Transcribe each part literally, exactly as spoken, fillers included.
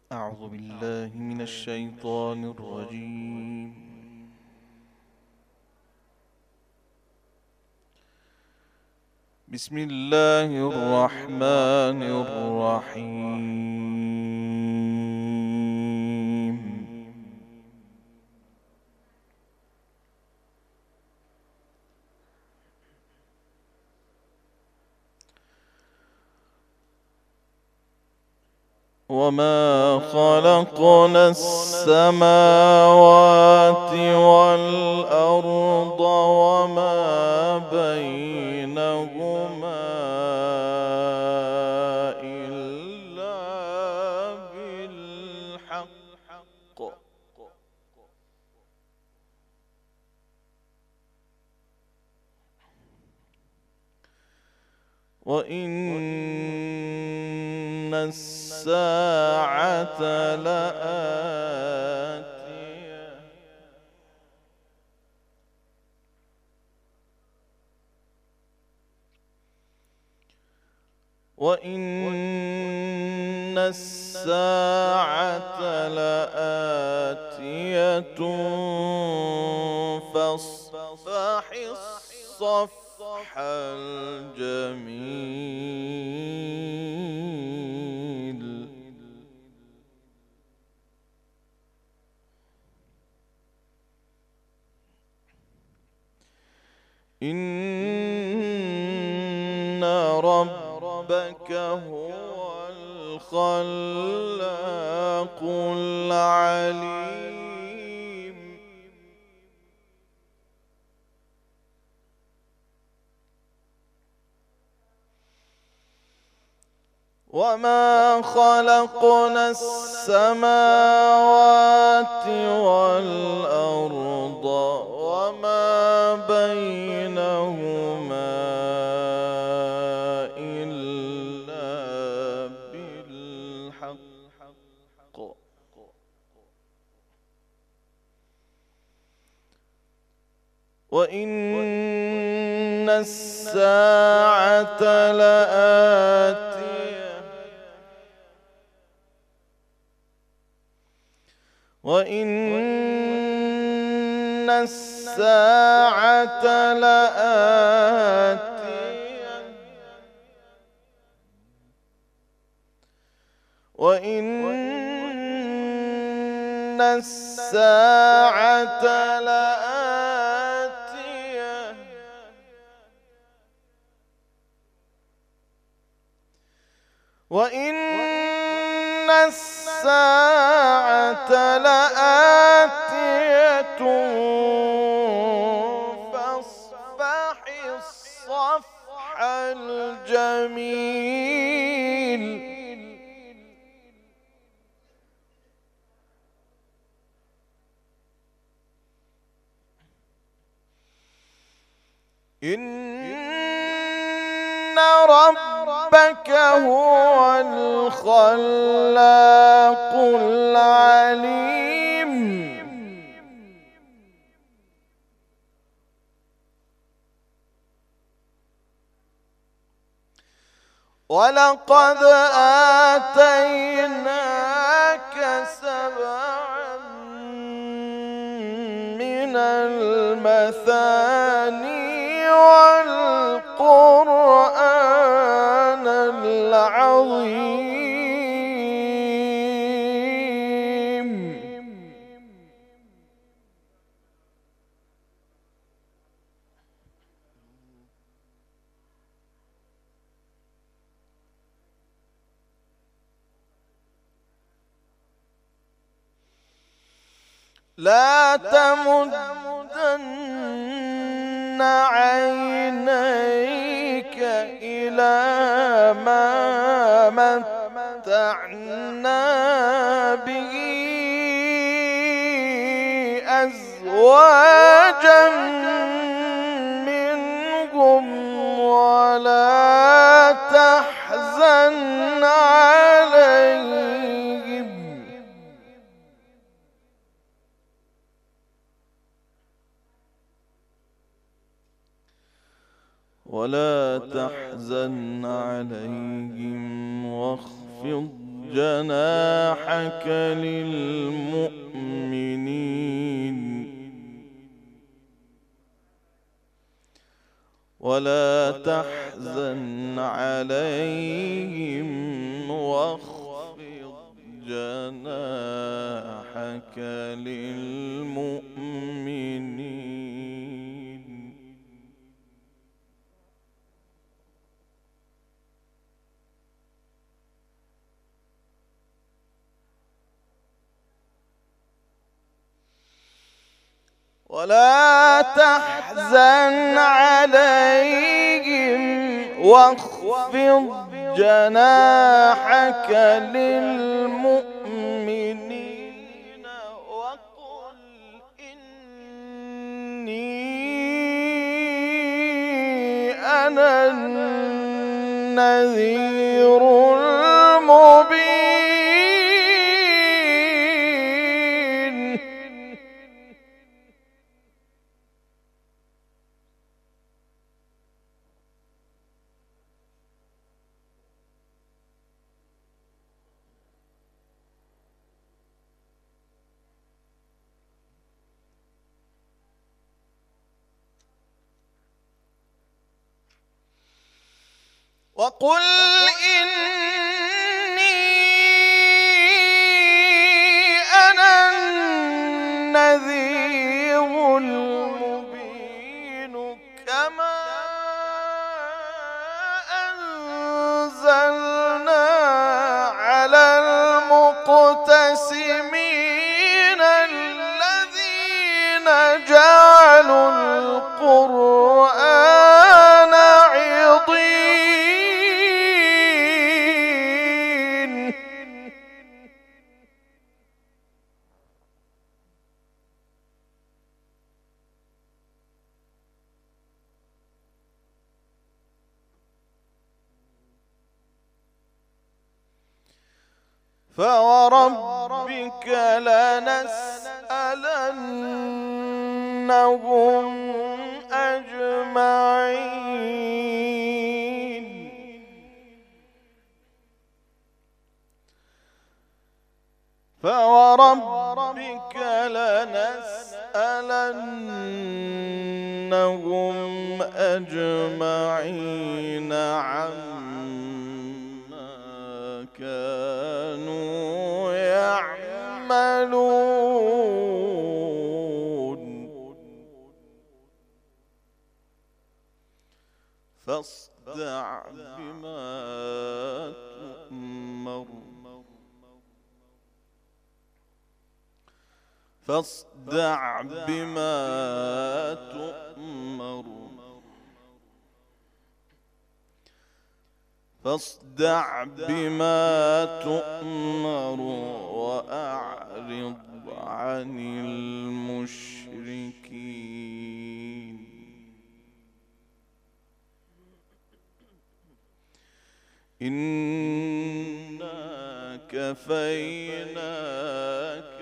أعوذ بالله من الشيطان الرجيم. بسم الله الرحمن الرحيم. وما خلقنا السماوات والأرض وما بينهما إلا بالحق وإن الساعة لآتية وإن الساعة لآتية فاصفح الصفح الجميل. إن ربك هو الخلاق العليم. وما خلقنا السماوات والأرض وما بينهما إلا بالحق وإن الساعة لآتية وإن الساعة لآتية وإن الساعة لآتية وإن الساعة لآتية فاصفح الصفح الجميل. إن ربك هو الخلاق العليم. ولقد آتيناك سبعا من المثاني والقرآن العظيم. لا تمدن عينيك إلى ما متعنا به أزواجا منهم ولا تحزن عليهم ولا تحزن عليهم واخفض جناحك للمؤمنين ولا تحزن عليهم واخفض جناحك للمؤمنين. ولا تحزن عليهم واخفض جناحك للمؤمنين وقل إني أنا النذير المبين. وقل إني أنا النذير المبين كما أنزلنا على المقتسمين الذين جعلوا القرآن عضين. فوربك لنسألنهم أجمعين فوربك لنسألنهم أجمعين عما كانوا يعملون. فاصدع بما تؤمر فاصدع بما تؤمر فاصدع بما تؤمر وأعرض عن المشركين. إنا كفيناك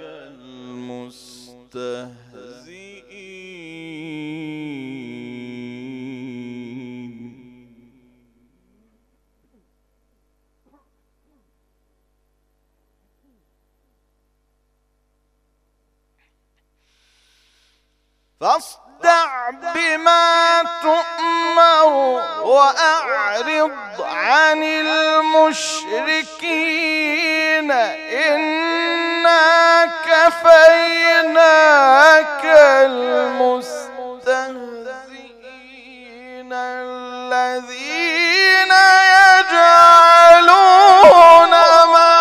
المستهزئين. فاصدع بما تؤمر وأعرض عن المشركين إنا كفيناك المستهزئين الذين يجعلون مع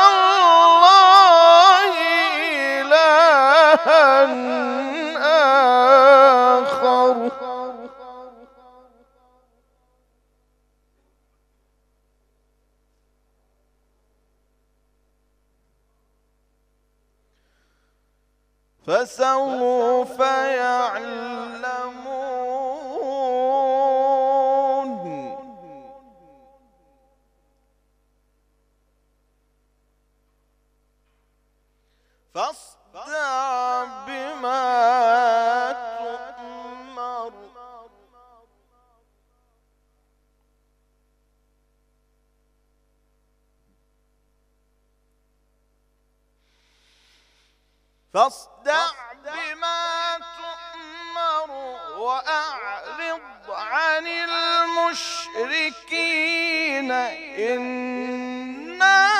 الله إلها آخر. فسوف يعلمون. فاصدع بما تؤمر فاصدع بما تؤمر وأعرض عن المشركين إنا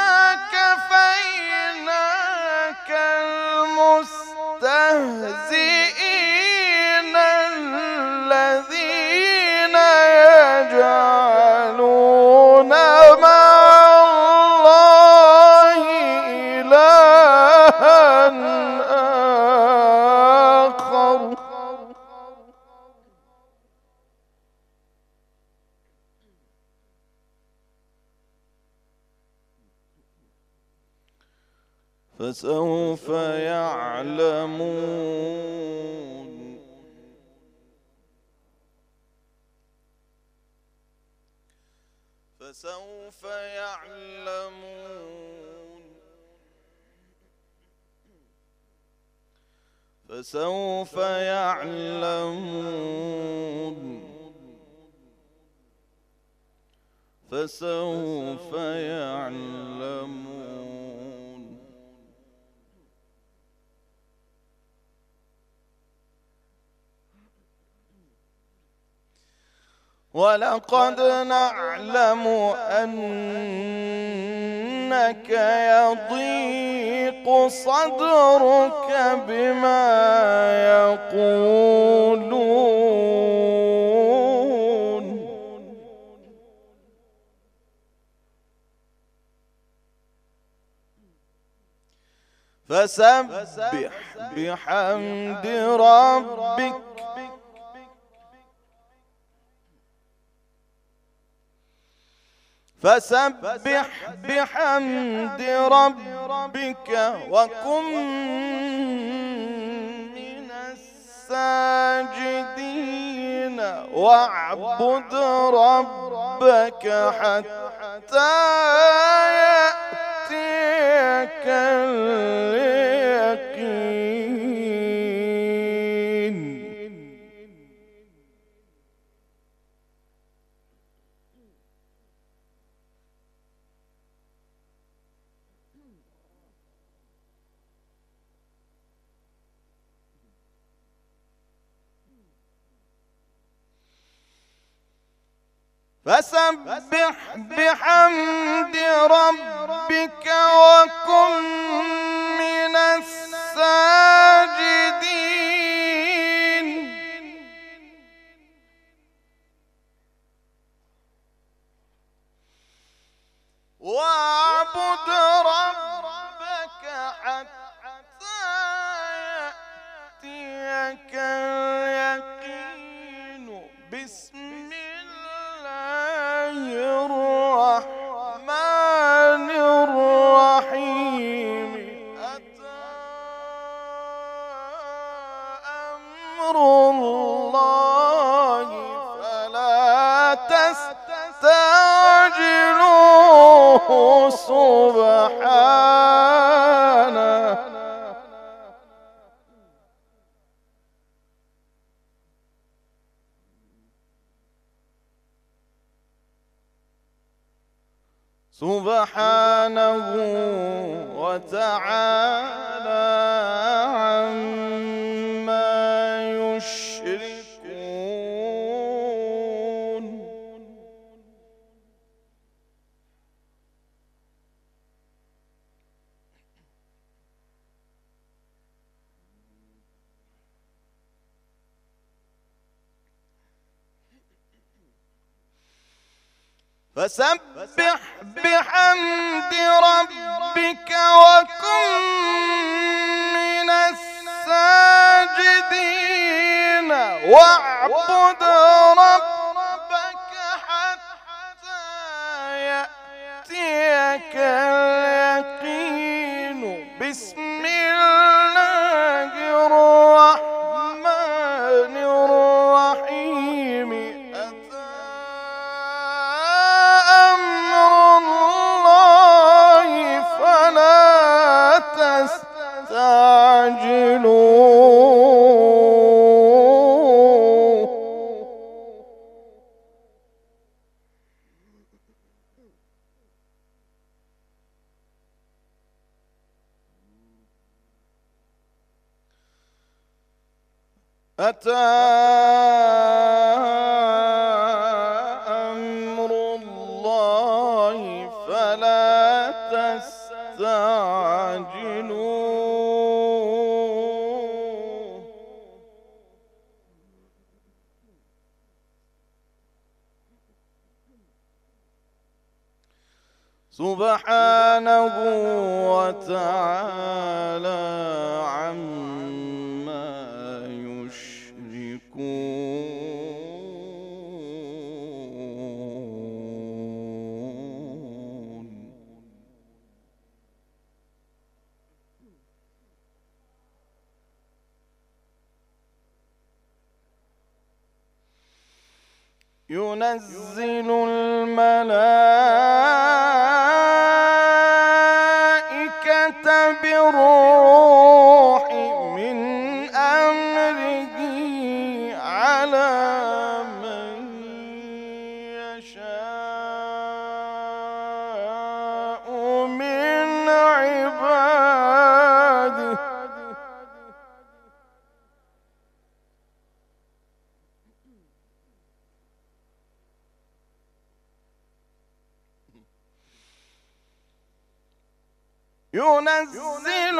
كفيناك المستهزئين الذين يجعلون مع الله إلها آخر فسوف يعلمون فسوف يعلمون فسوف يعلمون فسوف يعلمون ولقد نعلم أنك يضيق صدرك بما يقولون فسبح بحمد ربك فسبح بحمد ربك وكن من الساجدين واعبد ربك حتى يأتيك اليقين فسبح بحمد ربك وكن من الساجدين واعبد ربك حتى يأتيك اليقين بسم الرحمن الرحيم أتى أمر الله فلا تستعجلوه سبحانه سبحانه وتعالى عما يشركون فسبح بحمد ربك وكن من الساجدين واعبد ربك حتى يأتيك اليقين بسم الله الرحمن الرحيم أتى أمر الله فلا تستعجلوه سبحانه وتعالى عما يشركون. ينزل الملائكة بالروح من أمره على من يشاء من عباده ينزل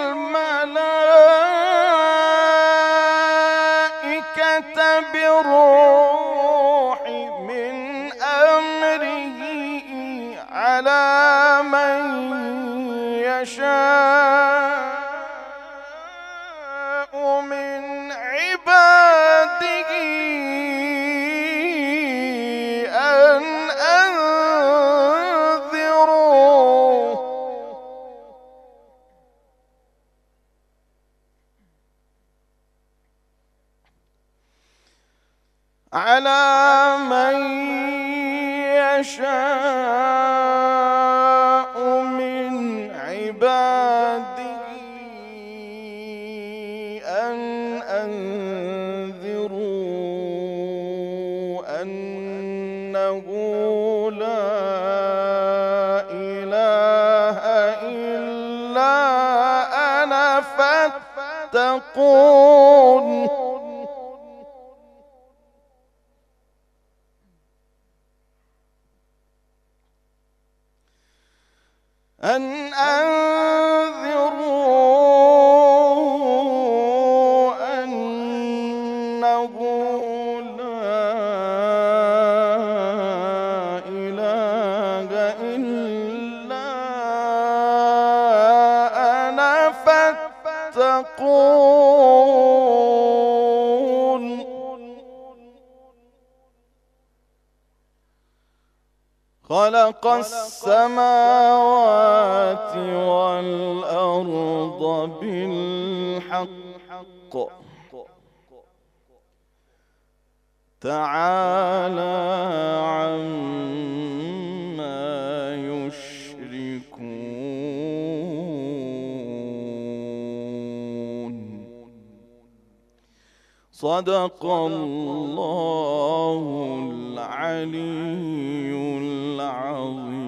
الملائكة بالروح من أمره على من يشاء من عباده أن أنذروا على من يشاء من عباده أن أنذروا أنه لا إله إلا أنا فاتقون. أن أنذروا أنه لا إله إلا أنا فاتقون. خلق السماوات والأرض بالحق تعالى عما يشركون. صدق الله العلي العظيم.